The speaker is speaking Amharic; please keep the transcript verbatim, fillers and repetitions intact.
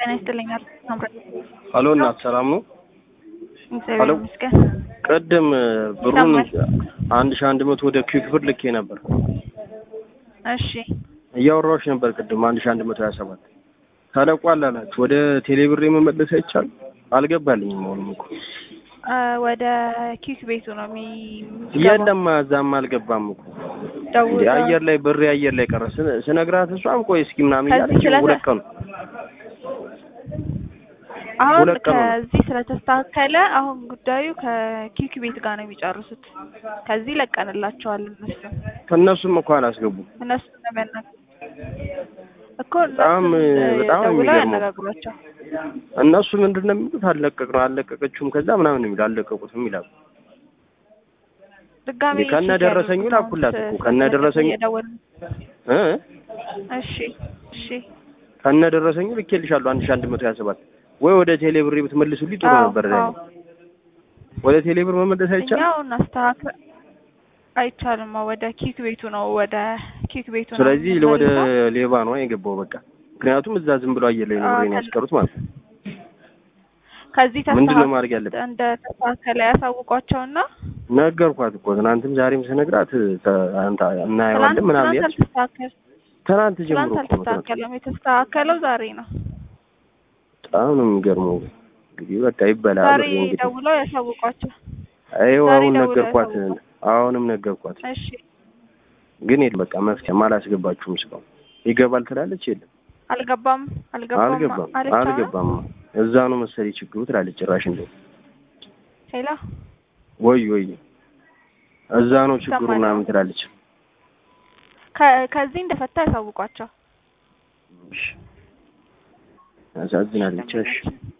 ጤና ይስጥልኝ። ሄሎ እናት ሰላም ነው? ሄሎ ቀደም ብሩን አንድ ሺህ አንድ መቶ ወደ ኪክ ብር ልኬ ነበር። እሺ እያወራሁሽ ነበር ቀደም አንድ ሺህ አንድ መቶ ሃያ ሰባት ተለቋል አላችሁ። ወደ ቴሌብር መመለስ አይቻል አልገባልኝም። አሁንም እኮ ወደ ኪክ ቤቱ ነው ሚ የለም እዛም አልገባም እኮ እንዴ አየር ላይ ብር አየር ላይ ቀረ ስነግራት እሷም ቆይ እስኪ ምናምን ያለች ሁለት ቀን አሁን ከዚህ ስለተስተካከለ አሁን ጉዳዩ ከኪክ ቤት ጋር ነው የሚጨርሱት። ከዚህ ለቀንላቸዋል። እነሱ ከነሱም እንኳን አላስገቡም። እነሱ ለምን እኮ በጣም በጣም የሚገርማቸው እነሱ ምንድነው የሚሉት አለቀቅ ነው አለቀቀችውም ከዛ ምናምን የሚሉ አለቀቁትም ይላሉ። ድጋሚ ከነ ደረሰኙ ላኩላት እኮ ከነ ደረሰኙ እ እሺ እሺ ከነ ደረሰኙ ልኬልሻለሁ አንድ ሺህ አንድ መቶ ሃያ ሰባት ወይ ወደ ቴሌብር ብትመልሱልኝ ጥሩ ነበር። ወደ ቴሌብር መመለስ አይቻልም። ያው እናስተካክል አይቻልም። ወደ ኪክ ቤቱ ነው ወደ ኪክ ቤቱ ነው። ስለዚህ ወደ ሌባ ነው የገባው በቃ። ምክንያቱም እዛ ዝም ብሎ አየር ላይ ነው ብሬን ያስቀሩት ማለት ነው። ከዚህ ምንድነው ማድረግ ያለብን? እንደ ተስተካከለ ያሳውቋቸውና ነገርኳት እኮ ትናንትም ዛሬም ስነግራት አንተ እና ያወንድ ምናምን ያልሽ ትናንት ጀምሮ እኮ ተስተካከለ የተስተካከለው ዛሬ ነው። በጣም ነው የሚገርመው። እንግዲህ በቃ ይበላል እንግዲህ ዛሬ ደውለው ያሳውቋቸው። አይው አሁን ነገርኳት አሁንም ነገርኳት። እሺ ግን ይል በቃ መፍትሄ አላስገባችሁም እስካሁን ይገባል ትላለች። የለም አልገባም አልገባም አልገባም አልገባም እዛ ነው መሰለኝ ችግሩ ትላለች። ጭራሽ እንደው ሄላ ወይ ወይ እዛ ነው ችግሩ ምናምን ትላለች። ከዚህ እንደፈታ ያሳውቋቸው። እሺ አዛዝናለች። እሺ